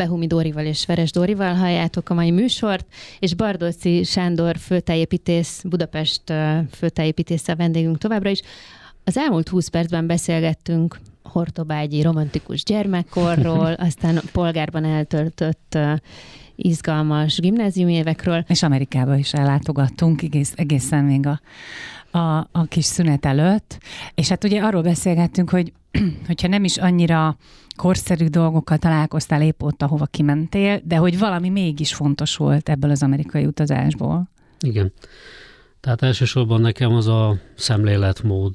Behumi Dórival és Veres Dórival halljátok a mai műsort, és Bardóczy Sándor főtájépítész, Budapest főtájépítésze a vendégünk továbbra is. Az elmúlt 20 percben beszélgettünk hortobágyi romantikus gyermekkorról, aztán polgárban eltöltött izgalmas gimnáziumi évekről. És Amerikába is ellátogattunk egészen még a kis szünet előtt. És hát ugye arról beszélgettünk, hogy hogyha nem is annyira korszerű dolgokkal találkoztál épp ott, ahova kimentél, de hogy valami mégis fontos volt ebből az amerikai utazásból. Igen. Tehát elsősorban nekem az a szemléletmód,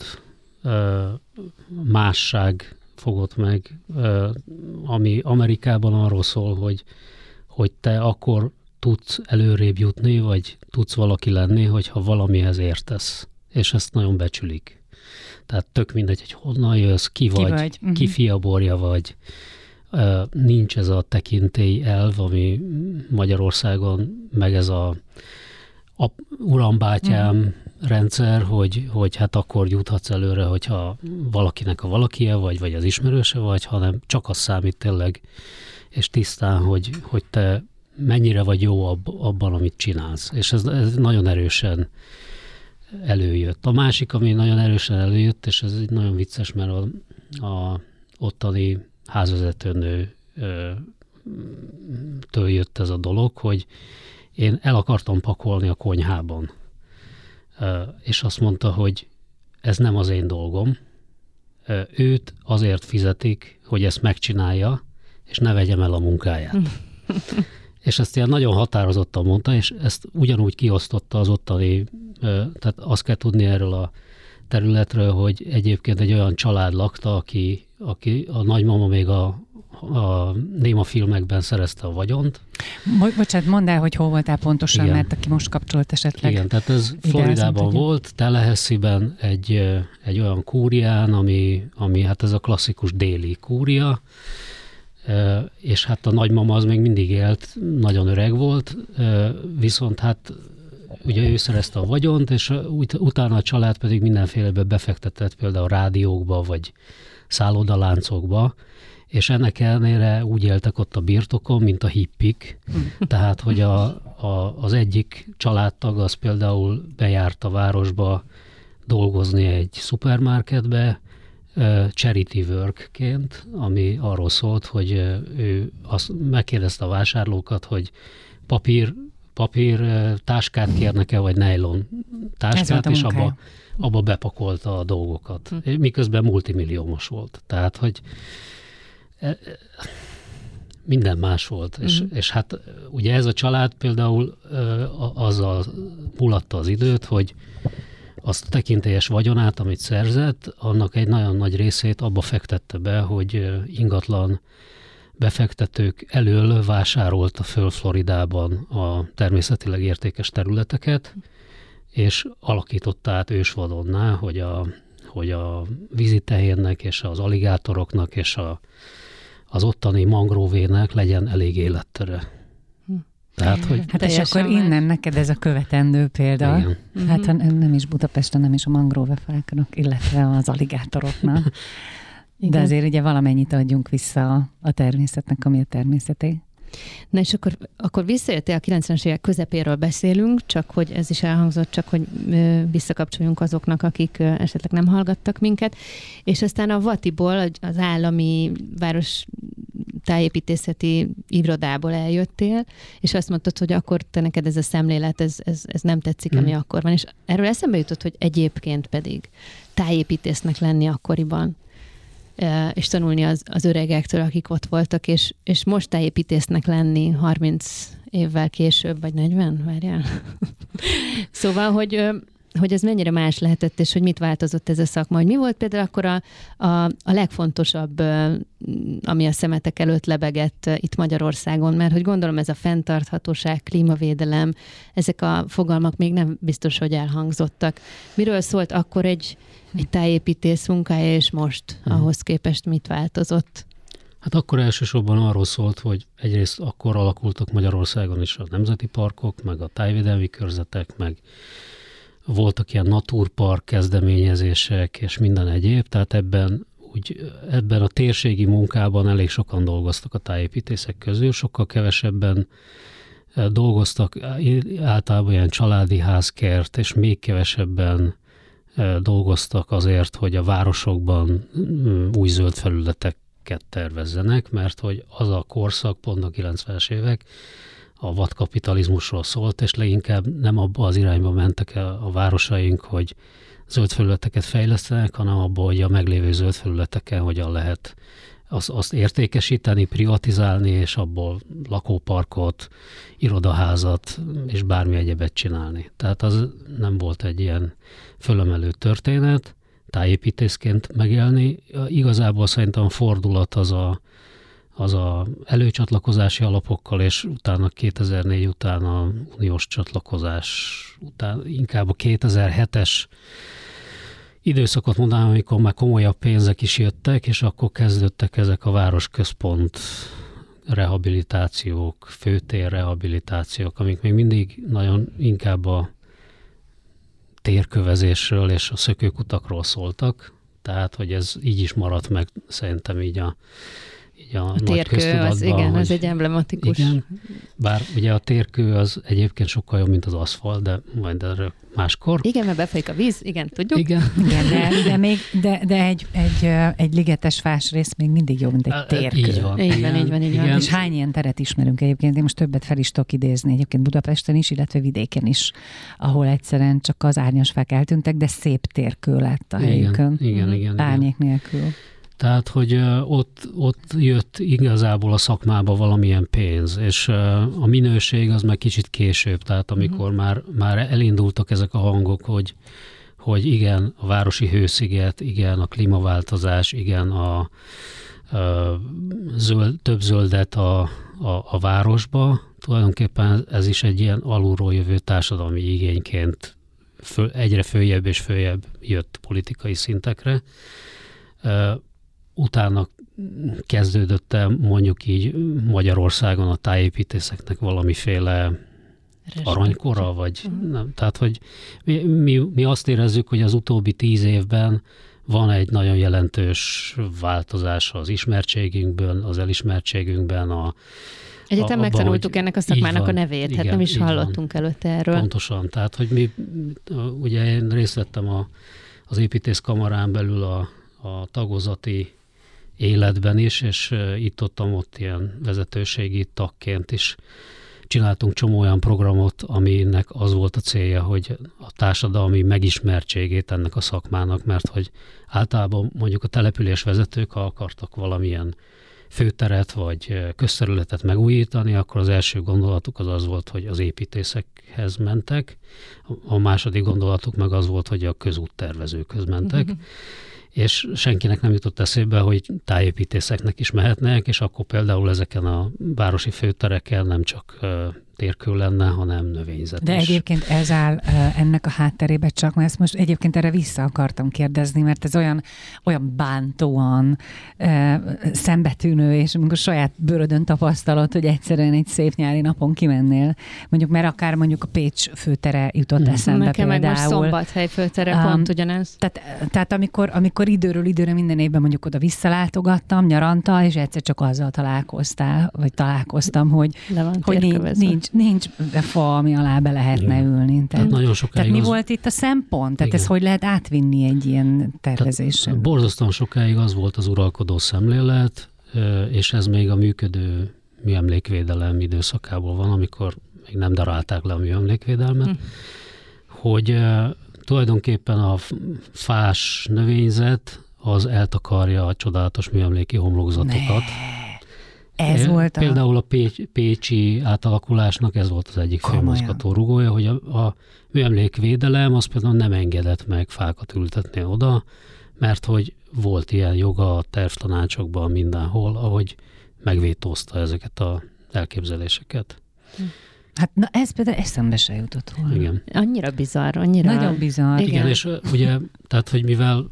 másság fogott meg, ami Amerikában arról szól, hogy te akkor tudsz előrébb jutni, vagy tudsz valaki lenni, hogyha valamihez értesz. És ezt nagyon becsülik. Tehát tök mindegy, hogy honnan jössz, ki vagy. Ki fiaborja vagy. Nincs ez a tekintély elv, ami Magyarországon, meg ez a urambátyám rendszer, hogy hát akkor juthatsz előre, hogyha valakinek a valakie vagy az ismerőse vagy, hanem csak az számít tényleg, és tisztán, hogy te mennyire vagy jó abban, amit csinálsz. És ez nagyon erősen előjött. A másik, ami nagyon erősen előjött, és ez nagyon vicces, mert a ottani házvezetőnő től jött ez a dolog, hogy én el akartam pakolni a konyhában. És azt mondta, hogy ez nem az én dolgom. Őt azért fizetik, hogy ezt megcsinálja, és ne vegyem el a munkáját. És ezt ilyen nagyon határozottan mondta, és ezt ugyanúgy kiosztotta az ottani, tehát azt kell tudni erről a területről, hogy egyébként egy olyan család lakta, aki a nagymama még a néma filmekben szerezte a vagyont. Bocsánat, mondd el, hogy hol voltál pontosan, igen. Mert aki most kapcsolt esetleg. Igen, tehát ez Floridában volt, Tallahassee-ben egy olyan kúrián, ami hát ez a klasszikus déli kúria, és hát a nagymama az még mindig élt, nagyon öreg volt, viszont hát ugye ő szerezte a vagyont, és utána a család pedig mindenfélebe befektetett, például rádiókba, vagy szállodaláncokba, és ennek ellenére úgy éltek ott a birtokon, mint a hippik. Tehát, hogy az egyik családtag az például bejárt a városba dolgozni egy szupermarketbe, charity workként, ami arról szólt, hogy ő azt megkérdezte a vásárlókat, hogy papír táskát kérnek-e, vagy nylon táskát, és abba bepakolta a dolgokat. Miközben multimilliómos volt. Tehát, hogy minden más volt. És hát ugye ez a család például azzal mulatta az időt, hogy azt a tekintélyes vagyonát, amit szerzett, annak egy nagyon nagy részét abba fektette be, hogy ingatlan befektetők elől vásárolta föl Floridában a természetileg értékes területeket, és alakította át ősvadonná, hogy a vízitehérnek és az aligátoroknak és az ottani mangróvének legyen elég élettere. Tehát, hogy hát és akkor innen neked ez a követendő példa. Igen. Hát nem is Budapesten, nem is a mangróvefáknak, illetve az aligátoroknak. De azért ugye valamennyit adjunk vissza a természetnek, ami a természeté. Na és akkor visszajöttél, a 90-es évek közepéről beszélünk, csak hogy ez is elhangzott, csak hogy visszakapcsoljunk azoknak, akik esetleg nem hallgattak minket. És aztán a Vatiból, az állami város tájépítészeti irodából eljöttél, és azt mondtad, hogy akkor te neked ez a szemlélet, ez nem tetszik, ami akkor van. És erről eszembe jutott, hogy egyébként pedig tájépítésznek lenni akkoriban, és tanulni az öregektől, akik ott voltak, és most tájépítésznek lenni 30 évvel később, vagy 40, várjál. Szóval, hogy ez mennyire más lehetett, és hogy mit változott ez a szakma, hogy mi volt például akkor a legfontosabb, ami a szemetek előtt lebegett itt Magyarországon, mert hogy gondolom ez a fenntarthatóság, klímavédelem, ezek a fogalmak még nem biztos, hogy elhangzottak. Miről szólt akkor egy tájépítész munkája, és most ahhoz képest mit változott? Hát akkor elsősorban arról szólt, hogy egyrészt akkor alakultak Magyarországon is a nemzeti parkok, meg a tájvédelmi körzetek, meg voltak ilyen naturpark kezdeményezések, és minden egyéb, tehát ebben úgy ebben a térségi munkában elég sokan dolgoztak a tájépítészek közül, sokkal kevesebben dolgoztak általában ilyen családi házkert, és még kevesebben dolgoztak azért, hogy a városokban új zöld felületeket tervezzenek, mert hogy az a korszak, pont a 90-es évek a vadkapitalizmusról szólt, és leginkább nem abba az irányba mentek a városaink, hogy zöld felületeket fejlesztenek, hanem abba, hogy a meglévő zöld felületeken hogyan lehet azt értékesíteni, privatizálni, és abból lakóparkot, irodaházat és bármi egyebet csinálni. Tehát az nem volt egy ilyen fölemelő történet, tájépítészként megélni. Igazából szerintem a fordulat az a előcsatlakozási alapokkal, és utána 2004 után a uniós csatlakozás után, inkább a 2007-es időszakot mondanám, amikor már komolyabb pénzek is jöttek, és akkor kezdődtek ezek a városközpont rehabilitációk, főtér rehabilitációk, amik még mindig nagyon inkább a térkövezésről és a szökőkutakról szóltak. Tehát, hogy ez így is maradt meg szerintem így a nagy köztudatban. Az, igen, ez egy emblematikus. Igen, bár ugye a térkő az egyébként sokkal jobb, mint az aszfalt, de majd erről máskor. Igen, mert befolyik a víz, igen, tudjuk. Igen, de egy ligetes fásrész még mindig jobb, mint egy térkő. Így van. Így van. És hány ilyen teret ismerünk egyébként? Én most többet fel is tudok idézni, egyébként Budapesten is, illetve vidéken is, ahol egyszerűen csak az árnyasfák eltűntek, de szép térkő lett a helyükön. Igen. Árnyék nélkül. Tehát, hogy ott jött igazából a szakmába valamilyen pénz, és a minőség az meg kicsit később, tehát amikor már elindultak ezek a hangok, hogy igen, a városi hősziget, igen, a klímaváltozás, igen, a több zöldet a városba, tulajdonképpen ez is egy ilyen alulról jövő társadalmi igényként egyre följebb és följebb jött politikai szintekre. Utána kezdődött el mondjuk így Magyarországon a tájépítészeknek valamiféle aranykora, vagy nem. Tehát, hogy mi azt érezzük, hogy az utóbbi 10 évben van egy nagyon jelentős változás az ismertségünkben, az elismertségünkben. Egyetem megtanultuk ennek a szakmának a nevét, igen, hát nem is hallottunk előtte erről. Pontosan, tehát, hogy ugye én részt vettem az építészkamarán belül a tagozati életben is, és ott ilyen vezetőségi tagként is csináltunk csomó olyan programot, aminek az volt a célja, hogy a társadalmi megismertségét ennek a szakmának, mert hogy általában mondjuk a település vezetők, ha akartak valamilyen főteret vagy közterületet megújítani, akkor az első gondolatuk az volt, hogy az építészekhez mentek, a második gondolatuk meg az volt, hogy a közúttervezőkhöz mentek, és senkinek nem jutott eszébe, hogy tájépítészeknek is mehetnek, és akkor például ezeken a városi főtereken nem csak térkő lenne, hanem növényzet De is. egyébként ez áll ennek a hátterébe csak, mert ezt most egyébként erre vissza akartam kérdezni, mert ez olyan bántóan szembetűnő, és amikor saját bőrödön tapasztalod, hogy egyszerűen egy szép nyári napon kimennél, mondjuk, mert akár mondjuk a Pécs főtere jutott eszembe nekem például. Nekem meg most Szombathely főtere pont ugyanez. Tehát amikor időről időre minden évben mondjuk oda visszalátogattam nyaranta, és egyszer csak azzal találkoztam, hogy nincs fa, ami alá be lehetne ülni. Tehát mi volt itt a szempont? Tehát ez hogy lehet átvinni egy ilyen tervezésen? Borzasztóan sokáig az volt az uralkodó szemlélet, és ez még a működő műemlékvédelem időszakából van, amikor még nem darálták le a műemlékvédelmet, hogy tulajdonképpen a fás növényzet az eltakarja a csodálatos műemléki homlokzatokat. Ez volt például a pécsi átalakulásnak ez volt az egyik főmozgató rugója, hogy a műemlékvédelem az például nem engedett meg fákat ültetni oda, mert hogy volt ilyen joga a tervtanácsokban mindenhol, ahogy megvétózta ezeket az elképzeléseket. Hát na ez például eszembe se jutott volna. Igen. Annyira bizarr, annyira... Nagyon bizarr. Igen, és ugye, tehát, hogy mivel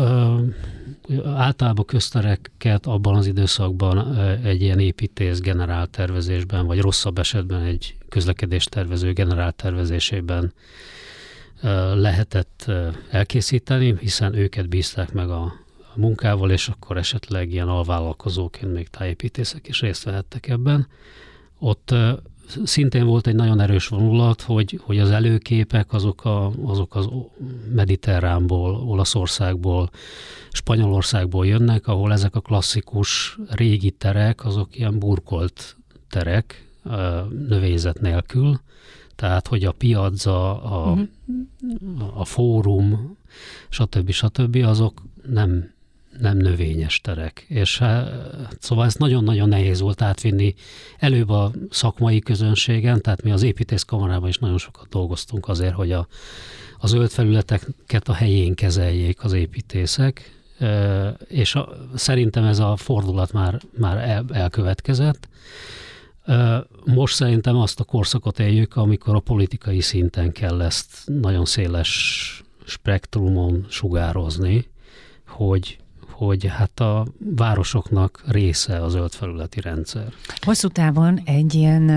általában köztereket abban az időszakban egy ilyen építész generált tervezésben, vagy rosszabb esetben egy közlekedéstervező generált tervezésében lehetett elkészíteni, hiszen őket bízták meg a munkával, és akkor esetleg ilyen alvállalkozóként még tájépítészek is részt vehettek ebben. Ott szintén volt egy nagyon erős vonulat, hogy az előképek azok az Mediterránból, Olaszországból, Spanyolországból jönnek, ahol ezek a klasszikus régi terek, azok ilyen burkolt terek, növényzet nélkül, tehát hogy a piazza, a fórum, stb. Azok nem növényes terek. És szóval ezt nagyon-nagyon nehéz volt átvinni előbb a szakmai közönségen, tehát mi az építészkamarában is nagyon sokat dolgoztunk azért, hogy a zöld felületeket a helyén kezeljék az építészek, és szerintem ez a fordulat már elkövetkezett. Most szerintem azt a korszakot éljük, amikor a politikai szinten kell ezt nagyon széles spektrumon sugározni, hogy hát a városoknak része a zöld felületi rendszer. Hosszú távon egy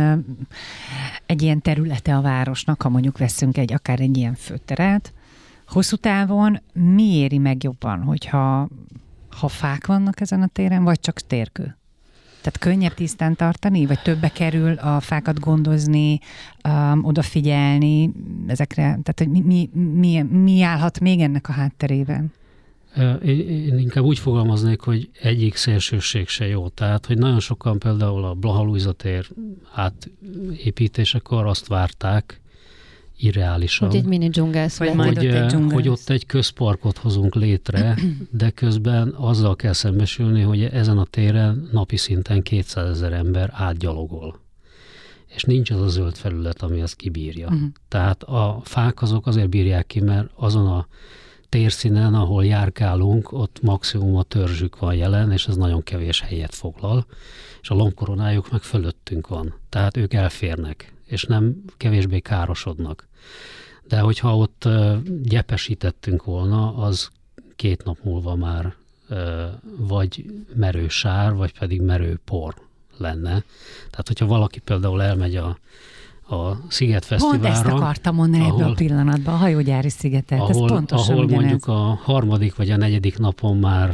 ilyen területe a városnak, ha mondjuk veszünk akár egy ilyen főteret, hosszú távon mi éri meg jobban, hogyha fák vannak ezen a téren, vagy csak térkő? Tehát könnyebb tisztán tartani, vagy többe kerül a fákat gondozni, odafigyelni ezekre? Tehát, hogy mi állhat még ennek a hátterében? Én inkább úgy fogalmaznék, hogy egyik szélsőség se jó. Tehát, hogy nagyon sokan például a Blaha Lujza tér átépítésekor azt várták irreálisan, hogy egy mini dzsungel hogy ott egy közparkot hozunk létre, de közben azzal kell szembesülni, hogy ezen a téren napi szinten 200 000 ember átgyalogol. És nincs az a zöld felület, ami ezt kibírja. Tehát a fák azok azért bírják ki, mert azon a térszínen, ahol járkálunk, ott maximum a törzsük van jelen, és ez nagyon kevés helyet foglal, és a lombkoronájuk meg fölöttünk van. Tehát ők elférnek, és nem kevésbé károsodnak. De hogyha ott gyepesítettünk volna, az 2 nap múlva már vagy merő sár, vagy pedig merő por lenne. Tehát, hogyha valaki például elmegy a Szigetfesztiválra. Pont ezt akartam mondani ebben a pillanatban, a hajógyári szigetet. Ahol mondjuk a 3. vagy a 4. napon már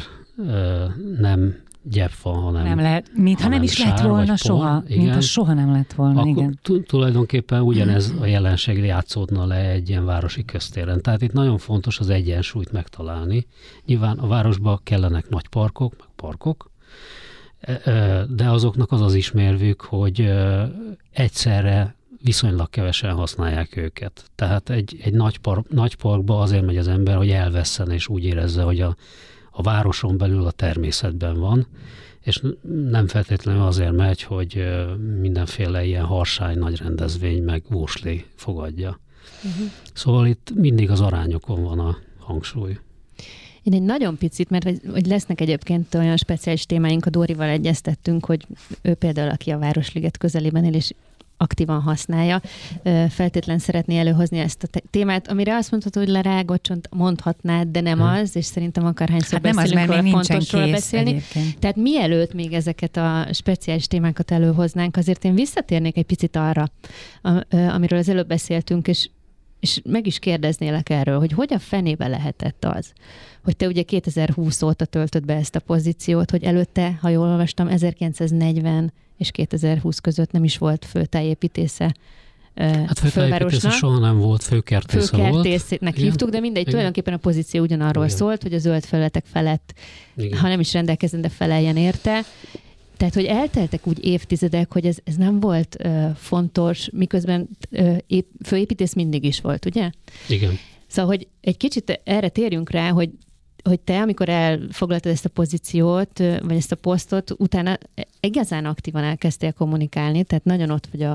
nem gyep van, hanem nem lehet, mintha nem is lett volna soha. Mintha soha nem lett volna, akkor igen. Tulajdonképpen ugyanez a jelenség játszódna le egy ilyen városi köztéren. Tehát itt nagyon fontos az egyensúlyt megtalálni. Nyilván a városban kellenek nagy parkok, meg parkok, de azoknak az ismérvük, hogy egyszerre viszonylag kevesen használják őket. Tehát egy nagy parkba azért megy az ember, hogy elvesszen, és úgy érezze, hogy a városon belül a természetben van, és nem feltétlenül azért megy, hogy mindenféle ilyen harsány nagy rendezvény meg vursli fogadja. Szóval itt mindig az arányokon van a hangsúly. Én egy nagyon picit, mert hogy lesznek egyébként olyan speciális témáink, a Dórival egyeztettünk, hogy ő például, aki a Városliget közelében él, és aktívan használja, feltétlen szeretné előhozni ezt a témát, amire azt mondhatod, hogy lerágott, mondhatnád, de nem az, és szerintem akárhányszor beszélünk róla, fontos róla beszélni. Egyébként. Tehát mielőtt még ezeket a speciális témákat előhoznánk, azért én visszatérnék egy picit arra, amiről az előbb beszéltünk, és meg is kérdeznélek erről, hogy a fenébe lehetett az, hogy te ugye 2020 óta töltöd be ezt a pozíciót, hogy előtte, ha jól olvastam, 1940 és 2020 között nem is volt főtájépítésze főtájépítésze soha nem volt, főkertésze volt. Főkertésznek hívtuk, de mindegy, tulajdonképpen a pozíció ugyanarról szólt, hogy a zöld felületek felett, ha nem is rendelkezzen, de feleljen érte. Tehát, hogy elteltek úgy évtizedek, hogy ez nem volt fontos, miközben főépítész mindig is volt, ugye? Igen. Szóval, hogy egy kicsit erre térjünk rá, hogy te, amikor elfoglaltad ezt a pozíciót, vagy ezt a posztot, utána igazán aktívan elkezdtél kommunikálni, tehát nagyon ott vagy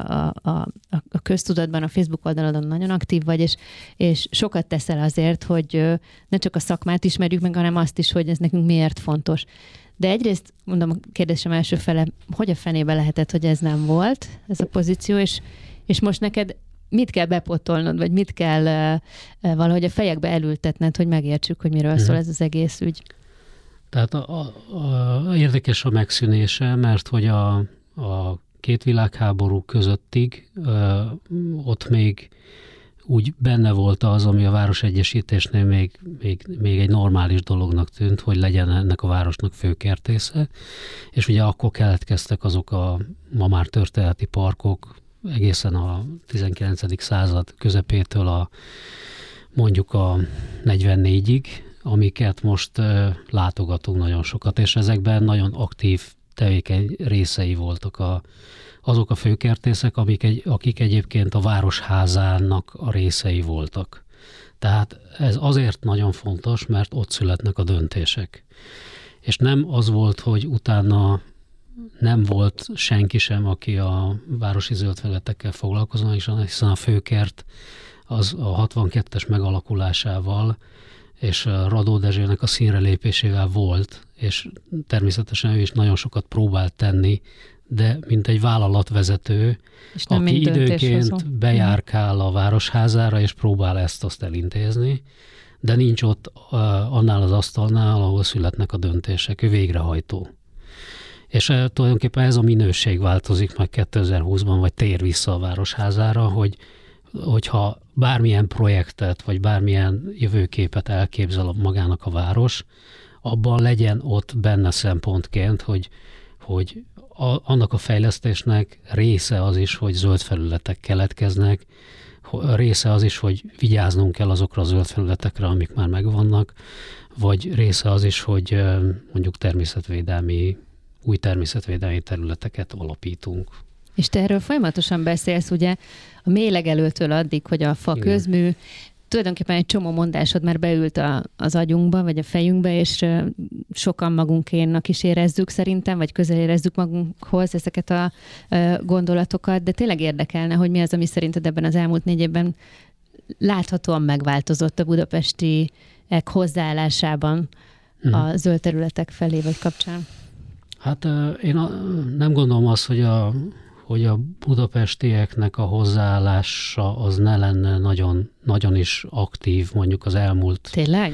a köztudatban, a Facebook oldalon nagyon aktív vagy, és sokat teszel azért, hogy ne csak a szakmát ismerjük meg, hanem azt is, hogy ez nekünk miért fontos. De egyrészt, mondom, a kérdésem első fele, hogy a fenébe lehetett, hogy ez nem volt, ez a pozíció, és most neked mit kell bepotolnod, vagy mit kell valahogy a fejekbe elültetned, hogy megértsük, hogy miről szól ez az egész ügy? Tehát érdekes a megszűnése, mert hogy a 2 világháború közöttig ott még úgy benne volt az, ami a városegyesítésnél még egy normális dolognak tűnt, hogy legyen ennek a városnak főkertésze, és ugye akkor keletkeztek azok a ma már történeti parkok, egészen a 19. század közepétől mondjuk a 44-ig, amiket most látogatunk nagyon sokat, és ezekben nagyon aktív tevékeny részei voltak azok a főkertészek, akik egyébként a városházának a részei voltak. Tehát ez azért nagyon fontos, mert ott születnek a döntések. És nem az volt, hogy utána nem volt senki sem, aki a városi zöldfelületekkel foglalkozna, hiszen a főkert az a 62-es megalakulásával és a Radó Dezsőnek a színre lépésével volt, és természetesen ő is nagyon sokat próbált tenni, de mint egy vállalatvezető, aki időnként bejárkál a városházára, és próbál ezt-azt elintézni, de nincs ott annál az asztalnál, ahol születnek a döntések, ő végrehajtó. És tulajdonképpen ez a minőség változik meg 2020-ban, vagy tér vissza a városházára, hogyha bármilyen projektet, vagy bármilyen jövőképet elképzel magának a város, abban legyen ott benne szempontként, hogy annak a fejlesztésnek része az is, hogy zöld felületek keletkeznek, része az is, hogy vigyáznunk kell azokra a zöld felületekre, amik már megvannak, vagy része az is, hogy mondjuk új természetvédelmi területeket alapítunk. És te erről folyamatosan beszélsz, ugye a méhlegelőtől addig, hogy a fa közmű, tulajdonképpen egy csomó mondásod már beült az agyunkba, vagy a fejünkbe, és sokan magunkénnak is érezzük szerintem, vagy közel érezzük magunkhoz ezeket a gondolatokat, de tényleg érdekelne, hogy mi az, ami szerinted ebben az elmúlt 4 évben láthatóan megváltozott a budapestiek hozzáállásában a zöld területek felé, vagy kapcsán. Hát én nem gondolom azt, hogy a budapestieknek a hozzáállása az ne lenne nagyon, nagyon is aktív mondjuk az elmúlt Tényleg?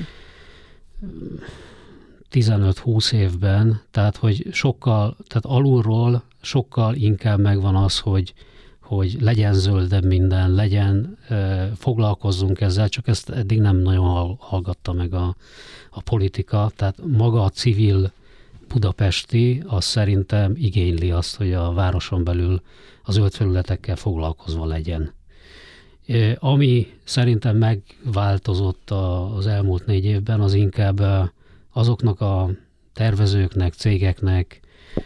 15-20 évben, tehát hogy tehát alulról sokkal inkább megvan az, hogy legyen zöldebb minden, foglalkozzunk ezzel, csak ezt eddig nem nagyon hallgatta meg a politika, tehát maga a civil budapesti, az szerintem igényli azt, hogy a városon belül az zöld felületekkel foglalkozva legyen. Ami szerintem megváltozott az elmúlt 4 évben, az inkább azoknak a tervezőknek, cégeknek,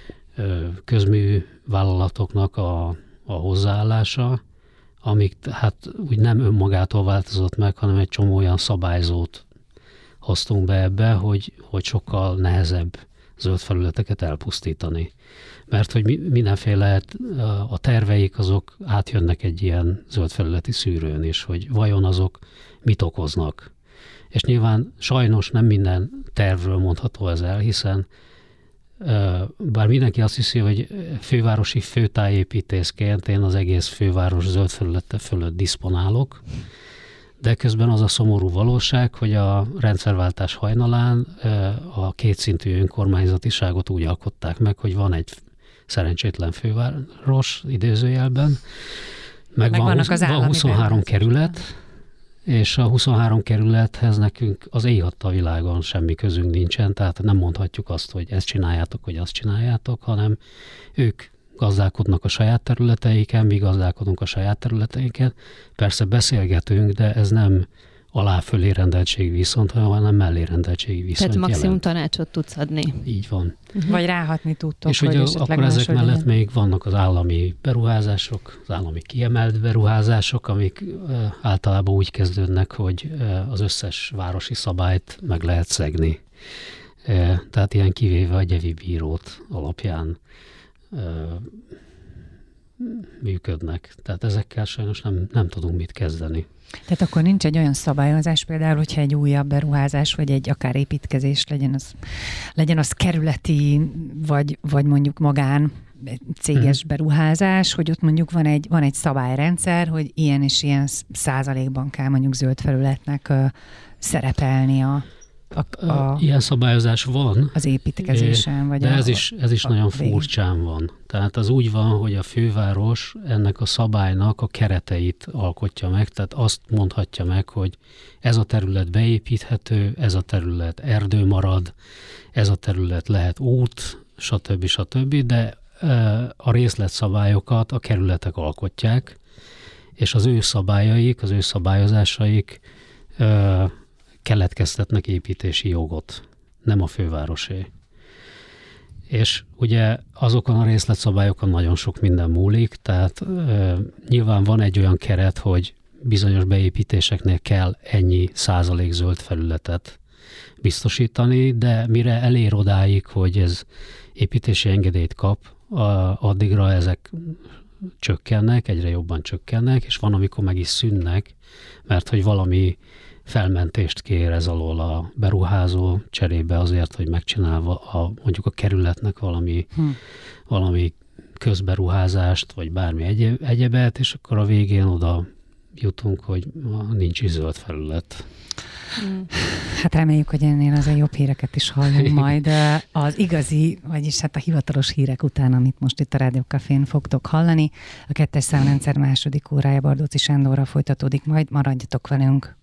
közművállalatoknak a hozzáállása, amik hát úgy nem önmagától változott meg, hanem egy csomó olyan szabályzót hoztunk be ebbe, hogy sokkal nehezebb zöld felületeket elpusztítani. Mert hogy mindenféle a terveik azok átjönnek egy ilyen zöld felületi szűrőn is, hogy vajon azok mit okoznak. És nyilván sajnos nem minden tervről mondható ez el, hiszen bár mindenki azt hiszi, hogy fővárosi főtájépítészként én az egész főváros zöld felülete fölött diszponálok, de közben az a szomorú valóság, hogy a rendszerváltás hajnalán a kétszintű önkormányzatiságot úgy alkották meg, hogy van egy szerencsétlen főváros idézőjelben, meg van 23 kerület, és a 23 kerülethez nekünk az éjhatta világon semmi közünk nincsen, tehát nem mondhatjuk azt, hogy ezt csináljátok, vagy azt csináljátok, hanem ők gazdálkodnak a saját területeiken, mi gazdálkodunk a saját területeinken. Persze beszélgetünk, de ez nem alá-fölé rendeltségi viszont, hanem mellé-rendeltségi viszont. Tehát maximum tanácsot tudsz adni. Így van. Vagy ráhatni tudtok. És ugye akkor ezek mellett még vannak az állami beruházások, az állami kiemelt beruházások, amik általában úgy kezdődnek, hogy az összes városi szabályt meg lehet szegni. Tehát ilyen kivéve a Gyevi bírót alapján működnek. Tehát ezekkel sajnos nem tudunk mit kezdeni. Tehát akkor nincs egy olyan szabályozás például, hogyha egy újabb beruházás, vagy egy akár építkezés legyen az kerületi, vagy mondjuk magán céges beruházás, hogy ott mondjuk van egy szabályrendszer, hogy ilyen és ilyen százalékban kell mondjuk zöld felületnek szerepelni a Ilyen szabályozás van. Az építkezésen, vagy de ez is nagyon furcsán van. Tehát az úgy van, hogy a főváros ennek a szabálynak a kereteit alkotja meg, tehát azt mondhatja meg, hogy ez a terület beépíthető, ez a terület erdő marad, ez a terület lehet út, stb. De a részletszabályokat a kerületek alkotják, és az ő szabályaik, az ő szabályozásaik keletkeztetnek építési jogot, nem a fővárosé. És ugye azokon a részletszabályokon nagyon sok minden múlik, tehát nyilván van egy olyan keret, hogy bizonyos beépítéseknél kell ennyi százalék zöld felületet biztosítani, de mire elér odáig, hogy ez építési engedélyt kap, addigra ezek csökkennek, egyre jobban csökkennek, és van, amikor meg is szűnnek, mert hogy valami felmentést kér ez alól a beruházó cserébe azért, hogy megcsinálva mondjuk a kerületnek valami közberuházást, vagy bármi egyebet, és akkor a végén oda jutunk, hogy nincs is zöld felület. Hát reméljük, hogy ennél azért jobb híreket is hallunk majd az igazi, vagyis hát a hivatalos hírek után, amit most itt a Rádió Cafén fogtok hallani. A 2. számrendszer második órája Bardóczy Sándorral folytatódik, majd maradjatok velünk.